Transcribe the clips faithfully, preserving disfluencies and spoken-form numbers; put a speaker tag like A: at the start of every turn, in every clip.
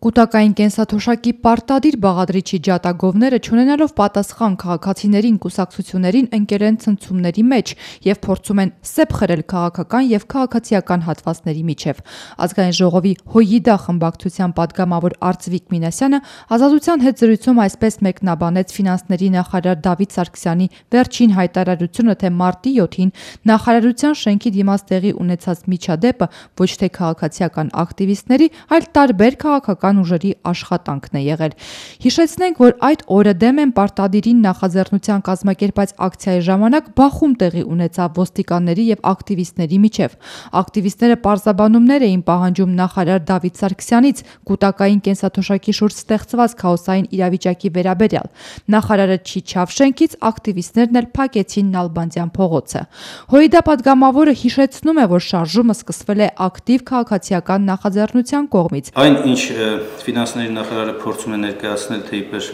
A: Կուտակային կենսաթոշակի պարտադիր բաղադրիչի ջատագովները չունենալով պատասխան քաղաքացիներին կուսակցություններին ընկել են ցնցումների մեջ և փորձում են սեպ խրել քաղաքական և քաղաքացիական հատվածների միջև։ Ազգային ժողովի ՀՅԴ խմբակցության պատգամավոր Արծվիկ Մինասյանը Ազատության հետ զրույցում այսպես մեկնաբանեց ֆինանսների նախարար Դավիթ Սարգսյանի վերջին հայտարարությունը, թե մարտի յոթին նախարարության շենքի դիմաց տեղի ունեցած միջադեպը ոչ թե քաղաքացիական ակտիվիստների, այլ տարբեր քաղաքական ուժերի աշխատանքն է եղել։ Հիշեցնենք, որ այդ օրը դեմ են պարտադիրին նախաձեռնության կազմակերպած ակցիայի ժամանակ բախում տեղի ունեցավ ոստիկանների և ակտիվիստների միջև։ Ակտիվիստները պարզաբանումներ էին պահանջում նախարար Դավիթ Սարգսյանից կուտակային կենսաթոշակի շուրջ ստեղծված քաոսային իրավիճակի վերաբերյալ։ Նախարարը չիջավ շենքից, ակտիվիստներն էլ փակեցին Նալբանդյան փողոցը։ ՀՅԴ պատգամավորը հիշեցնում է, որ շարժումը սկսվել է ակտիվ քաղաքացիական նախաձեռնության կողմից։
B: Այն, ինչ ֆինանսների նախարարը փորձում է ներկայացնել, թե իբր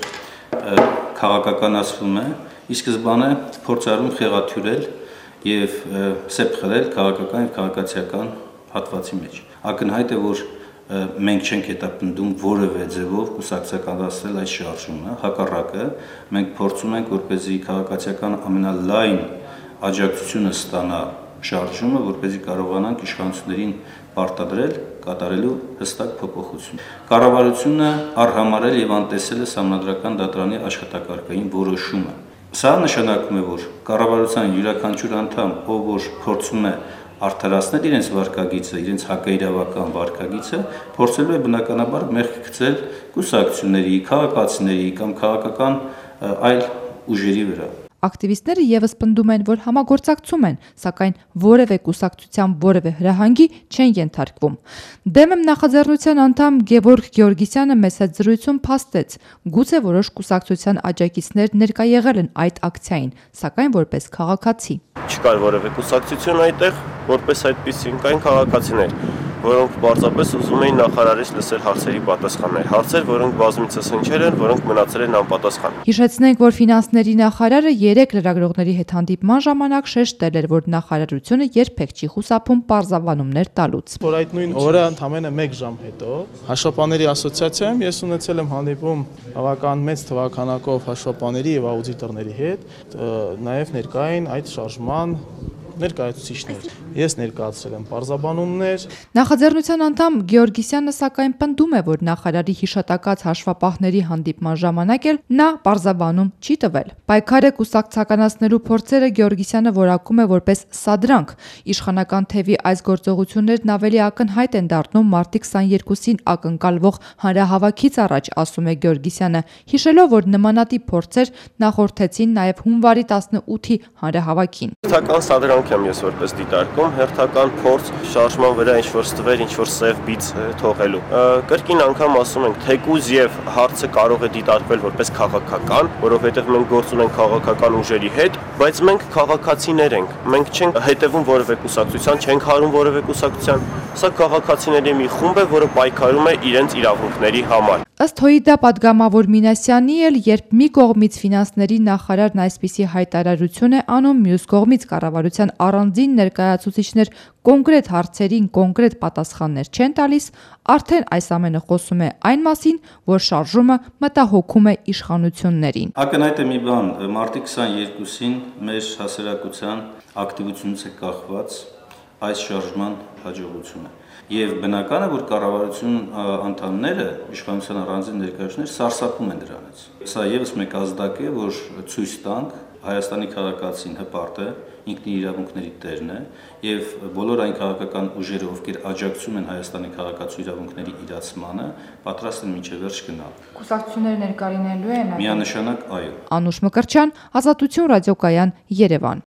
B: քաղաքականացվում է, ի սկզբանե փորձարում խեղաթյուրել եւ սեպ խրել քաղաքական եւ քաղաքացիական հատվածի մեջ։ Ակնհայտ է, որ մենք չենք հետապնդում որևէ ձևով կուսակցականացնել այդ շարժումը, հակառակը մենք փորձում ենք, որպեսզի քաղաքացիական ամենալայն աջակցությունը ստանա շարժումը, որպեսզի կարողանանք իշխանություններին պարտադրել կատարելու հստակ փոփոխություն։ Կառավարությունը արհամարել եւ անտեսել է Սահմանադրական դատարանի աշխատակարգային որոշումը։ Սա նշանակում է, որ կառավարության յուրաքանչյուր անդամ, ով որ փորձում է արդարացնել իրենց վարքագիծը, իրենց հակաիրավական վարքագիծը, փորձելու է բնականաբար մեղք գցել կուսակցությունների, քաղաքացիների կամ քաղաքական այլ ուժերի վրա։
A: Ակտիվիստները ևս պնդում են, որ համագործակցում են, սակայն որևէ կուսակցության որևէ հրահանգի չեն ենթարկվում։ Դեմ եմ նախաձեռնության անդամ Գևորգ Գեորգիսյանը մեծ հետ զրույցում փաստեց, գուցե որոշ կուսակցության աջակիցներ ներկա եղել են այդ ակցիային, սակայն որպես քաղաքացի։
C: Չկար որևէ կուսակցություն այդտեղ, որպես այդպիսին կային քաղաքացիներ, որոնք պարզապես ուզում էին նախարարից լսել հարցերի պատասխաններ, հարցեր, որոնք բազմիցս հնչել են, որոնք մնացել են անպատասխան։
A: Հիշեցնենք, որ ֆինանսների նախարարը երեք լրագրողների հետ հանդիպման ժամանակ շեշտել էր, որ նախարարությունը երբեք չի խուսափում պարզաբանումներ տալուց։
D: Որ այդ նույն օրը ընդամենը մեկ ժամ հետո Հաշվապահների ասոցիացիայում ես ունեցել եմ հանդիպում բավական մեծ թվականակով հաշվապահների եւ աուդիտորների հետ, նաեւ ներկային այդ շարժման ներկայացուցիչներ։ Ես ներկայացրել եմ պարզաբանումներ։
A: Նախաձեռնության անդամ Գեորգիսյանը սակայն պնդում է, որ նախարարի հիշատակած հաշվապահների հանդիպման ժամանակ էլ նա պարզաբանում չի տվել։ Պայքարը կուսակցականացնելու փորձերը Գեորգիսյանը որակում է որպես սադրանք։ Իշխանական թևի այս գործողություններն ավելի ակնհայտ են դառնում մարտի քսաներկուսին ակնկալվող հանրահավաքից առաջ, ասում է Գեորգիսյանը, հիշելով, որ նմանատիպ փորձեր նախորդեցին նաև հունվարի տասնութի հանրահավաքին։
C: Հերթական սադրանք եմ ես որպես դիտարկում, հերթական փորձ շարժման վրա ինչ-որ ստվեր, ինչ-որ սև բիծ թողելու։ Կրկին անգամ ասում ենք, թեկուզ եւ հարցը կարող է դիտարկվել որպես քաղաքական, որովհետեւ մենք գործ ունենք քաղաքական ուժերի հետ, բայց մենք քաղաքացիներ ենք։ Մենք չենք հետևում որևէ կուսակցության, չենք հարում որևէ կուսակցության։ Սա քաղաքացիների մի խումբ է, որը պայքարում է իրենց իրավունքների համար։
A: Ըստ ՀՅԴ պատգամավոր Մինասյանի էլ, երբ մի կողմից ֆինանսների նախարարն այսպիսի հայտարարություն է անում, մյուս կողմից կառավարության առանձին ներկայացուցիչներ կոնկրետ հարցերին կոնկրետ պատասխաններ չեն տալիս, արդեն այս ամենը խոսում է այն մասին, որ շարժումը մտահոգում է իշխանություններին։
B: Ակնհայտ է մի բան, մարտի քսաներկուսին մեր հասարակության ակտիվությունից է կախված այս շարժման հաջողությունը։ Եվ բնական է, որ կառավարություն անդամները, իշխանության առանձին ներկայացուցիչներ սարսափում են դրանից։ Սա ևս մեկ ազդակ է, որ ցույց տանք Հայաստանի քաղաքացին հպարտ է, ինքն իր իրավունքների տերն է, եւ բոլոր այն քաղաքական ուժերը, ովքեր աջակցում են Հայաստանի քաղաքացու իրավունքների իրացմանը, պատրաստ են մինչև վերջ գնալ։
A: Կուսակցությունները ներկայացնելու են։
B: Միանշանակ այո։
A: Անուշ Մկրտչյան, Ազատություն ռադիոկայան, Երևան։